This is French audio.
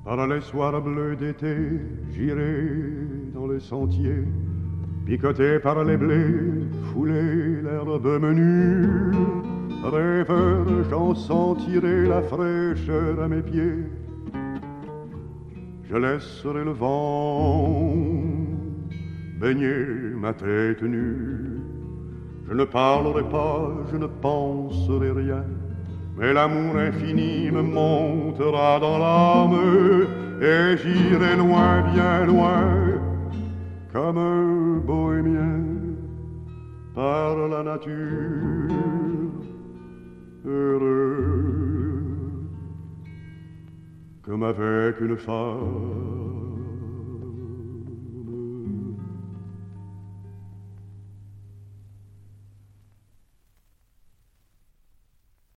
Par les soirs bleus d'été, j'irai dans les sentiers, picoté par les blés, fouler l'herbe menue. Rêveur, j'en sentirai la fraîcheur à mes pieds. Je laisserai le vent baigner ma tête nue. Je ne parlerai pas, je ne penserai rien, mais l'amour infini me montera dans l'âme et j'irai loin, bien loin, comme un bohémien par la nature, heureux comme avec une femme